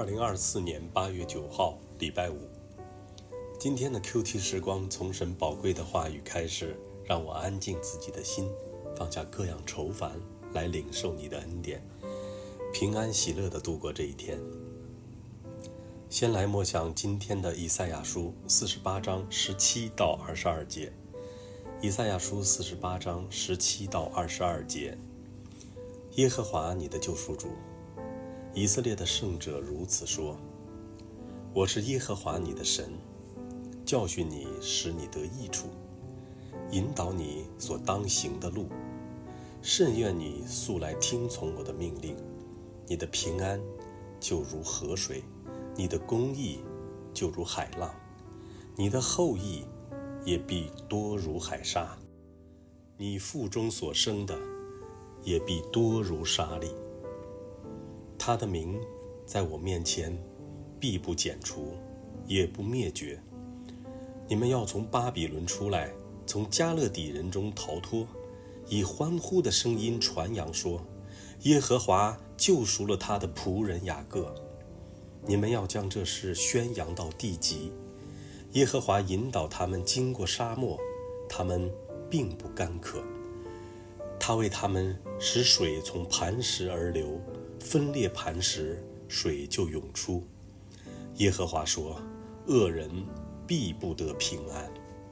2024年8月9号，礼拜五。今天的 QT 时光，从神宝贵的话语开始，让我安静自己的心，放下各样愁烦，来领受你的恩典，平安喜乐地度过这一天。先来默想今天的以赛亚书48章17到22节。以赛亚书48章17到22节。耶和华你的救赎主，以色列的圣者如此说：我是耶和华你的神，教训你，使你得益处，引导你所当行的路。甚愿你素来听从我的命令，你的平安就如河水，你的公义就如海浪，你的后裔也必多如海沙，你腹中所生的也必多如沙粒。他的名在我面前必不剪除，也不灭绝。你们要从巴比伦出来，从迦勒底人中逃脱，以欢呼的声音传扬说：耶和华救赎了他的仆人雅各。你们要将这事宣扬到地极。耶和华引导他们经过沙漠，他们并不干渴。他为他们使水从磐石而流，分裂磐石，水就涌出。耶和华说：恶人必不得平安。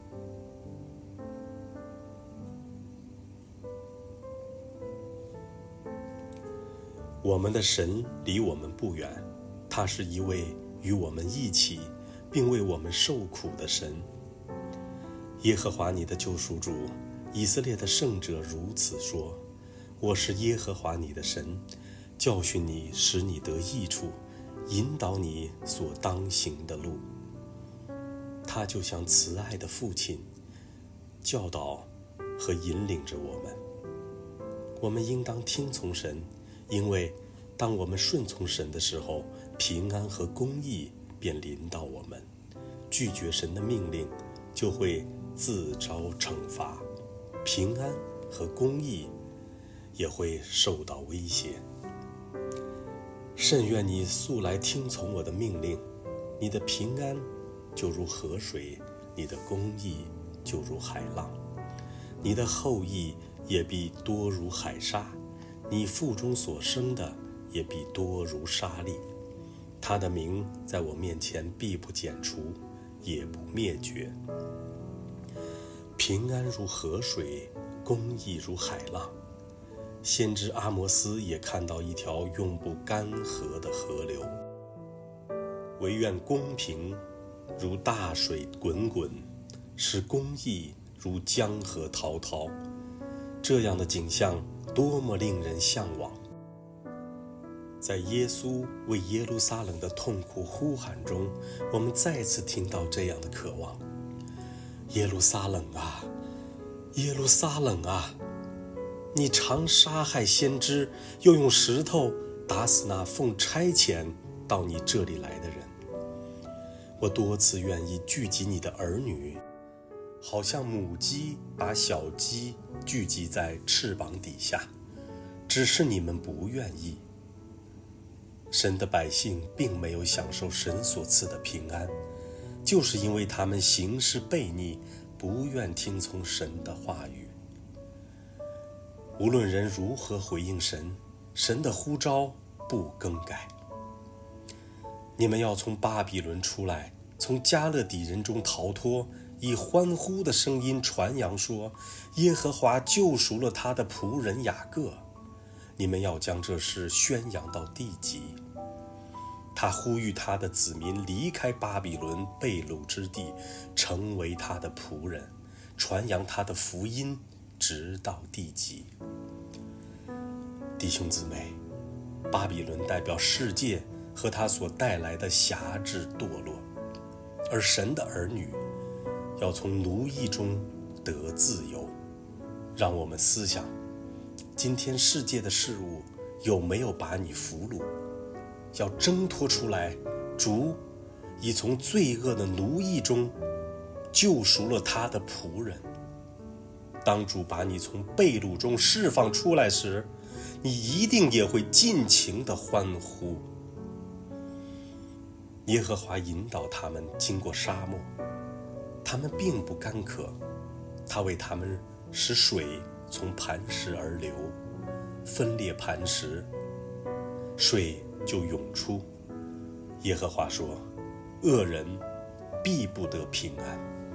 我们的神离我们不远，他是一位与我们一起并为我们受苦的神。耶和华你的救赎主，以色列的圣者如此说：我是耶和华你的神，教训你，使你得益处，引导你所当行的路。他就像慈爱的父亲，教导和引领着我们。我们应当听从神，因为当我们顺从神的时候，平安和公义便临到我们。拒绝神的命令，就会自招惩罚，平安和公义也会受到威胁。甚愿你素来听从我的命令，你的平安就如河水，你的公义就如海浪，你的后裔也必多如海沙，你腹中所生的也必多如沙粒。他的名在我面前必不剪除，也不灭绝。平安如河水，公义如海浪。先知阿摩斯也看到一条永不干涸的河流。惟愿公平如大水滚滚，使公义如江河滔滔。这样的景象多么令人向往！在耶稣为耶路撒冷的痛苦呼喊中，我们再次听到这样的渴望：耶路撒冷啊，耶路撒冷啊，你常杀害先知，又用石头打死那奉差遣到你这里来的人。我多次愿意聚集你的儿女，好像母鸡把小鸡聚集在翅膀底下，只是你们不愿意。神的百姓并没有享受神所赐的平安，就是因为他们行事悖逆，不愿听从神的话语。无论人如何回应神，神的呼召不更改。你们要从巴比伦出来，从迦勒底人中逃脱，以欢呼的声音传扬说：耶和华救赎了他的仆人雅各。你们要将这事宣扬到地极。他呼吁他的子民离开巴比伦被掳之地，成为他的仆人，传扬他的福音，直到地极。弟兄姊妹，巴比伦代表世界和他所带来的辖制堕落，而神的儿女要从奴役中得自由。让我们思想，今天世界的事物有没有把你俘虏？要挣脱出来，主已从罪恶的奴役中救赎了他的仆人。当主把你从被掳中释放出来时，你一定也会尽情地欢呼。 耶和华引导他们经过沙漠，他们并不干渴，他为他们使水从磐石而流，分裂磐石，水就涌出。耶和华说，恶人必不得平安。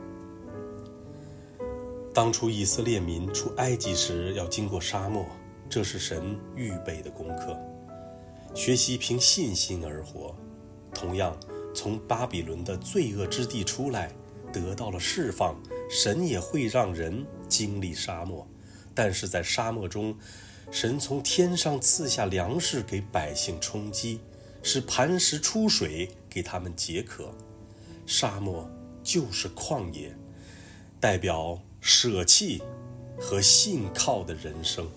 当初以色列民出埃及时要经过沙漠，这是神预备的功课，学习凭信心而活。同样，从巴比伦的罪恶之地出来，得到了释放，神也会让人经历沙漠。但是在沙漠中，神从天上赐下粮食给百姓充饥，使磐石出水给他们解渴。沙漠就是旷野，代表舍弃和信靠的人生。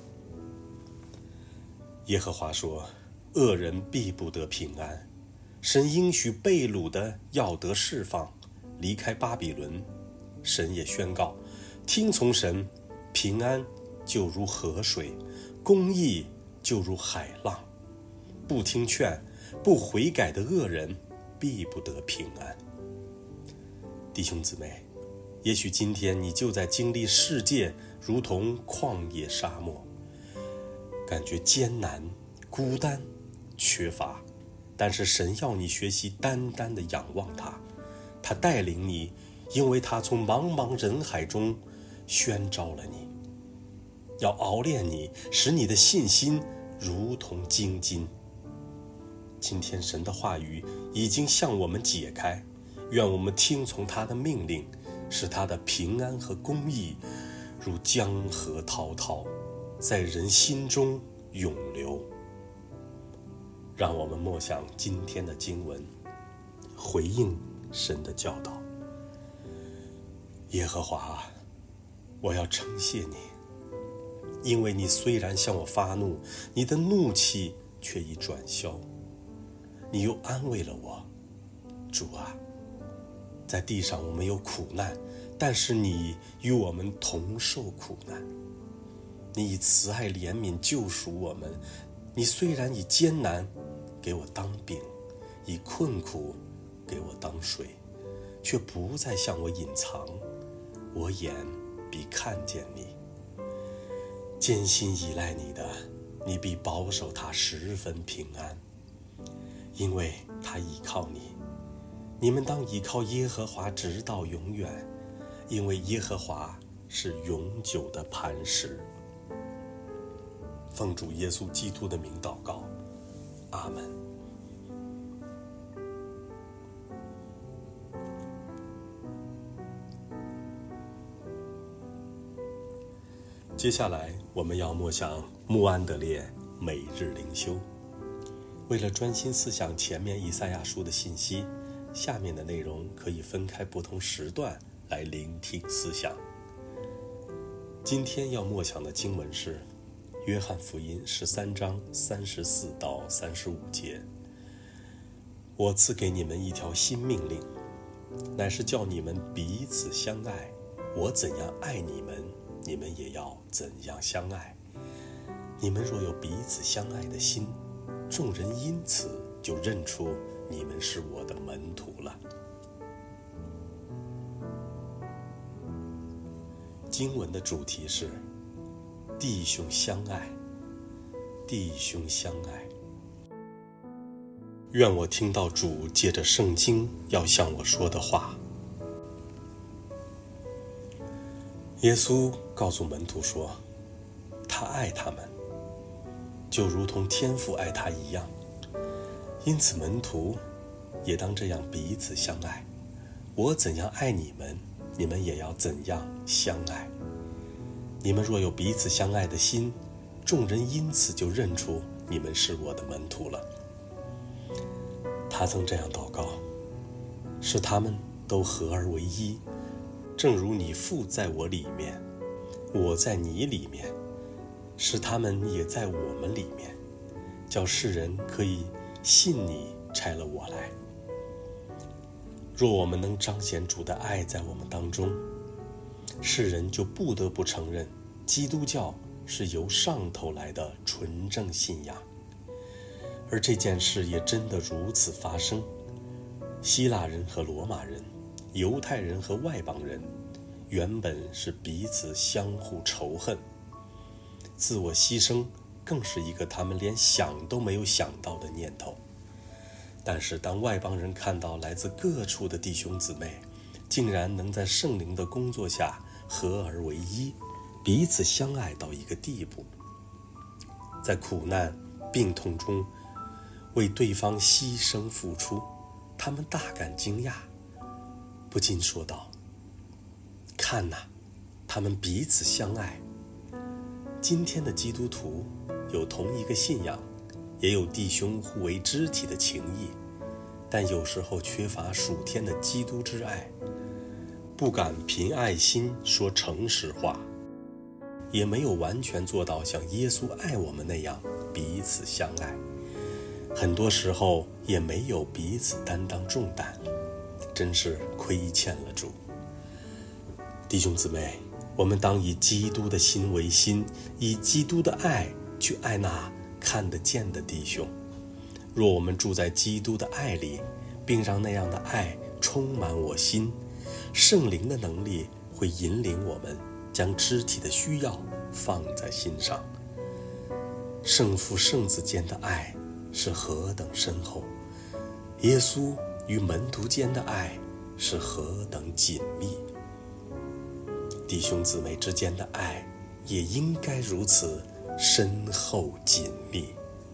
耶和华说，恶人必不得平安。神应许被掳的要得释放，离开巴比伦。神也宣告，听从神，平安就如河水，公义就如海浪。不听劝，不悔改的恶人必不得平安。弟兄姊妹，也许今天你就在经历世界如同旷野沙漠，感觉艰难、孤单、缺乏，但是神要你学习单单的仰望他，他带领你，因为他从茫茫人海中宣召了你，要熬炼你，使你的信心如同精金。今天神的话语已经向我们解开，愿我们听从他的命令，使他的平安和公义如江河滔滔，在人心中涌流。让我们默想今天的经文，回应神的教导。耶和华，我要称谢你，因为你虽然向我发怒，你的怒气却已转消，你又安慰了我。主啊，在地上我们有苦难，但是你与我们同受苦难。你以慈爱怜悯救赎我们，你虽然以艰难给我当饼，以困苦给我当水，却不再向我隐藏，我眼必看见你。艰辛依赖你的，你必保守他十分平安，因为他倚靠你。你们当倚靠耶和华直到永远，因为耶和华是永久的磐石。奉主耶稣基督的名祷告，阿们。接下来我们要默想穆安德烈每日灵修。为了专心思想前面以赛亚书的信息，下面的内容可以分开不同时段来聆听思想。今天要默想的经文是约翰福音13章34到35节。我赐给你们一条新命令，乃是叫你们彼此相爱。我怎样爱你们，你们也要怎样相爱。你们若有彼此相爱的心，众人因此就认出你们是我的门徒了。经文的主题是弟兄相爱，弟兄相爱。愿我听到主借着圣经要向我说的话。耶稣告诉门徒说，他爱他们，就如同天父爱他一样。因此门徒也当这样彼此相爱。我怎样爱你们，你们也要怎样相爱。你们若有彼此相爱的心，众人因此就认出你们是我的门徒了。他曾这样祷告，使他们都合而为一，正如你父在我里面，我在你里面，使他们也在我们里面，叫世人可以信你差了我来。若我们能彰显主的爱在我们当中，世人就不得不承认基督教是由上头来的纯正信仰。而这件事也真的如此发生。 希腊人和罗马人，犹太人和外邦人，原本是彼此相互仇恨。自我牺牲更是一个他们连想都没有想到的念头。但是当外邦人看到来自各处的弟兄姊妹竟然能在圣灵的工作下合而为一，彼此相爱到一个地步，在苦难病痛中为对方牺牲付出，他们大感惊讶，不禁说道：看哪，他们彼此相爱。今天的基督徒有同一个信仰，也有弟兄互为肢体的情谊，但有时候缺乏属天的基督之爱，不敢凭爱心说诚实话，也没有完全做到像耶稣爱我们那样彼此相爱，很多时候也没有彼此担当重担，真是亏欠了主。弟兄姊妹，我们当以基督的心为心，以基督的爱去爱那看得见的弟兄。若我们住在基督的爱里，并让那样的爱充满我心，圣灵的能力会引领我们将肢体的需要放在心上。圣父圣子间的爱是何等深厚，耶稣与门徒间的爱是何等紧密，弟兄姊妹之间的爱也应该如此深厚紧密。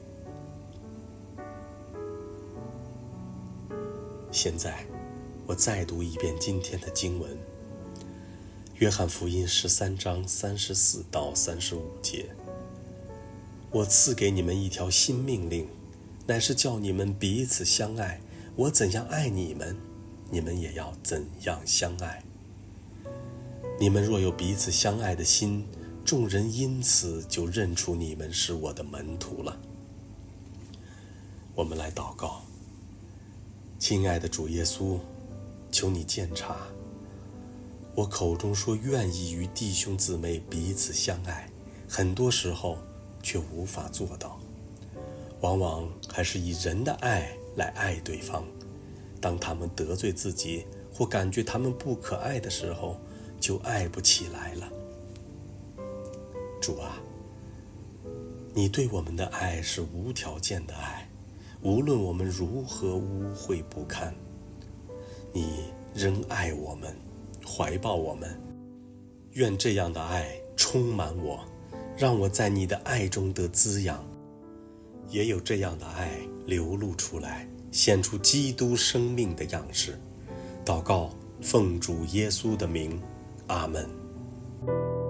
现在我再读一遍今天的经文，约翰福音13章34到35节。我赐给你们一条新命令，乃是叫你们彼此相爱，我怎样爱你们，你们也要怎样相爱。你们若有彼此相爱的心，众人因此就认出你们是我的门徒了。我们来祷告。亲爱的主耶稣，求你鉴察，我口中说愿意与弟兄姊妹彼此相爱，很多时候却无法做到，往往还是以人的爱来爱对方。当他们得罪自己或感觉他们不可爱的时候，就爱不起来了。主啊，你对我们的爱是无条件的爱，无论我们如何污秽不堪，你仍爱我们，怀抱我们。愿这样的爱充满我，让我在你的爱中得滋养，也有这样的爱流露出来，显出基督生命的样式。祷告，奉主耶稣的名，阿们。